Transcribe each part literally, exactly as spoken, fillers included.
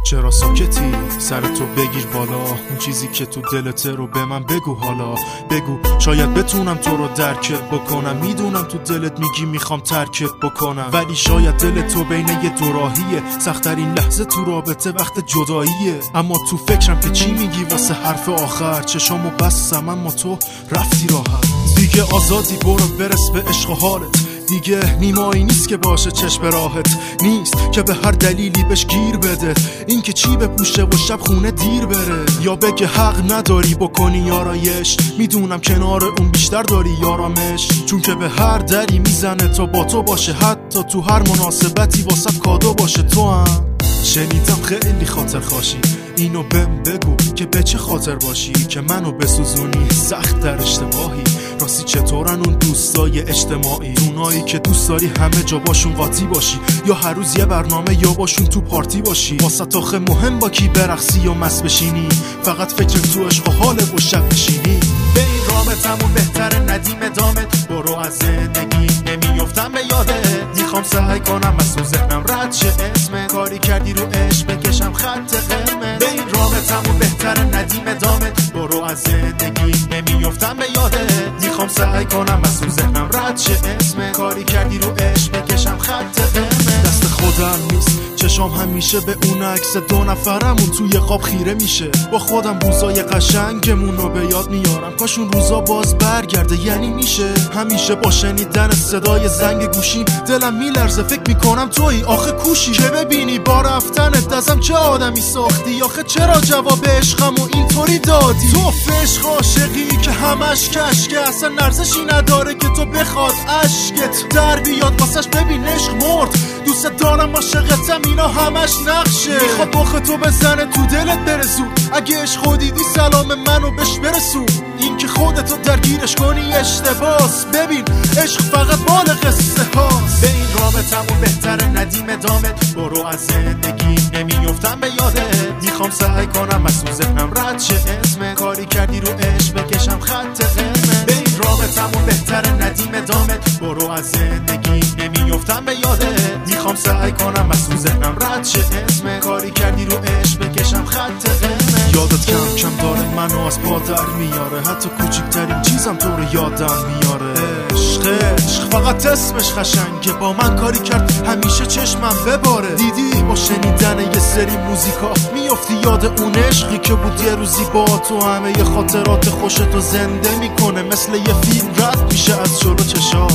چرا ساکتی؟ سر تو بگیر بالا، اون چیزی که تو دلته رو به من بگو حالا. بگو شاید بتونم تو رو درکت بکنم. میدونم تو دلت میگی میخوام ترکت بکنم، ولی شاید دل تو بین یه دوراهیه. سخت‌ترین لحظه تو رابطه وقت جداییه. اما تو فکرم که چی میگی واسه حرف آخر. چشامو بستم اما تو رفتی راحت. دیگه آزادی، برو برس به عشق و حالت. دیگه نیمایی نیست که باشه چشم راحت، نیست که به هر دلیلی بهش گیر بده. این که چی بپوشه و شب خونه دیر بره، یا بگه حق نداری بکنی یارایش. میدونم کنار اون بیشتر داری یارامش، چون که به هر دری میزنه تا با تو باشه. حتی تو هر مناسبتی واسه کادو باشه. تو هم شنیدم خیلی خاطر خاشی، اینو بهم بگو که به چه خاطر باشی که منو بسوزونی سخت در اشتباهی. راستی چطورن اون دوستای اجتماعی، اونایی که دوست داری همه جا باشون قاطی باشی، یا هر روز یه برنامه یا باشون تو پارتی باشی. واسه آخه مهم با کی برقصی و مست بشینی، فقط فکر تو عشق و حال و شب بشینی. به این رابطمون بهتره ندیم ادامت، برو از زندگی نمیافتم به یادت. میخوام سعی کنم از تو ذهنم رد شه اسم کاری کردی رو عشق بکشم خط قرمز. به این رابطمون بهتره ندیم ادامت، برو از زندگی نمیافتم به یادت. میخوام سعی کنم از تو ذهنم رد شه اسم کاری کردی رو عشق بکشم خط قرمز. دست خودم نیست چشام همیشه به اون عکس دو نفرمون توی خواب خیره میشه. با خودم روزای قشنگمون رو به یاد میارم، کاش اون روزا باز برگرده. یعنی میشه همیشه با شنیدن صدای زنگ گوشی دلم میلرزه، فکر میکنم تویی آخه کوشی. که ببینی با رفتنت ازم چه آدمی ساختی، آخه چرا جواب عشقمو اینطوری دادی. تو عشق عاشقی که همش کشکه، اصلا ارزشی نداره که تو بخواد عشقت در بیاد واسش. ببین عشق مرد، دوست دارم عاشقتم، اینا همش نقشه. میخواد بخ تو بزنه تو دلت برسون، اگه عشق خودیدی سلام منو بهش برسون. این که خودتو درگیرش کنی اشتباس، ببین عشق فقط مال قصه هاست. به این رابطمون بهتره ندیم ادامت، برو از زندگی نمیافتم به یادت. میخوام سعی کنم از تو ذهنم رد شه اسم کاری کردی رو عشق بکشم خط قرمز. به این رابطمون بهتره ندیم ادامت، برو از زندگی نمیافتم به یادت. میخوام سعی کنم از تو ذهنم رد شه اسم کاری کردی رو عشق بکشم خط قرمز. یادت کم کم داره منو از پا در میاره، حتی کوچکترین چیزم تو رو یادم میاره. عشق عشق فقط اسمش خشنگه، با من کاری کرد همیشه چشمم بباره. دیدی با شنیدن یه سری موزیکا میافتی یاد اون عشقی که بود یه روزی با تو. همه ی خاطرات خوشتو زنده میکنه، مثل یه فیلم رد میشه از جلو چشات.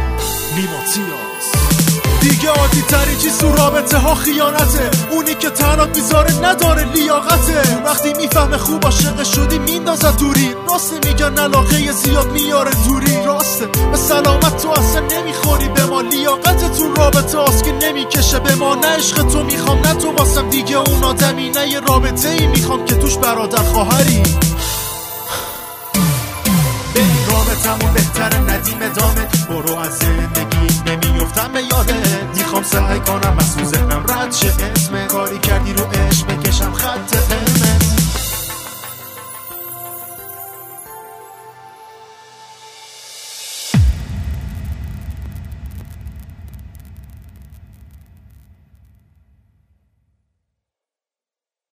نیماتیاس دیگه عادی تری چیز تو رابطه ها خیانته، اونی که تنات میذاره نداره لیاقته. وقتی میفهمه خوب عاشق شدی میندازه دوری، راسته میگن علاقه زیاد میاره دوری. راسته به سلامت تو اصلا نمیخوری به ما، لیاقت تو رابطه هاست که نمیکشه به ما. نه عشق تو میخوام نه تو واسم دیگه اون آدمی، نه یه رابطه ای میخوام که توش برادر خواهری. به این رابطمون بهتره ندیم ادامت، برو از زندگی نمیافتم به یادت. میخوام سعی کنم از تو ذهنم رد شه اسم کاری کردی رو عشق بکشم خط قرمز.